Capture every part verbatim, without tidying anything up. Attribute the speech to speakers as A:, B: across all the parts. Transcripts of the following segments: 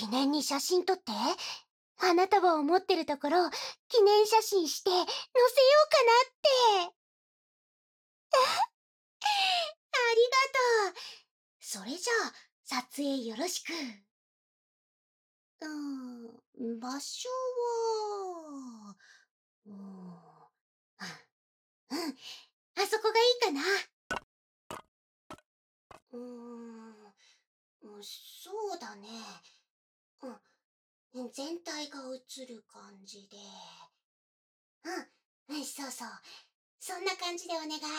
A: 念に写真撮って。花束を持ってるところ、記念写真して載せようかなって。ありがとう。それじゃあ、撮影よろしく。うーん、場所は、うーん、あうん、あそこがいいかな。うーん、うんそうだね。うん、全体が映る感じで。うん、うん、そうそう。そんな感じでお願い。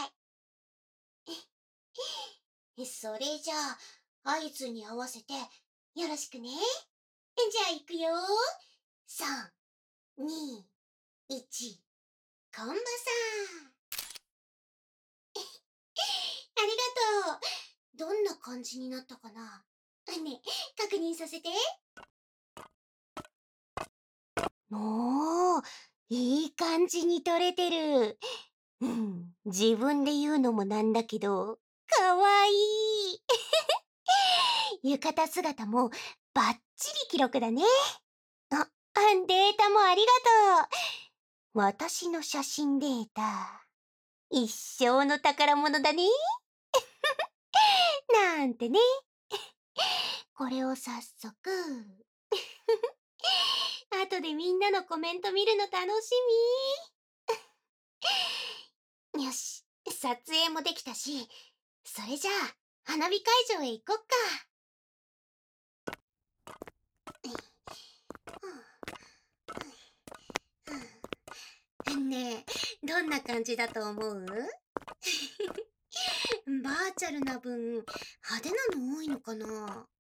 A: それじゃあ、合図に合わせて、よろしくね。じゃあ、行くよ。さん、に、いち、コンバさん。ありがとう。どんな感じになったかな。ね、確認させて。おー、いい感じに撮れてる。うん、自分で言うのもなんだけど、かわいい。浴衣姿もバッチリ記録だね。あ、データもありがとう。私の写真データ、一生の宝物だね。なんてね。これを早速。後でみんなのコメント見るの楽しみ。よし、撮影もできたし、それじゃあ、花火会場へ行こっか。ねえ、どんな感じだと思う？バーチャルな分、派手なの多いのかな？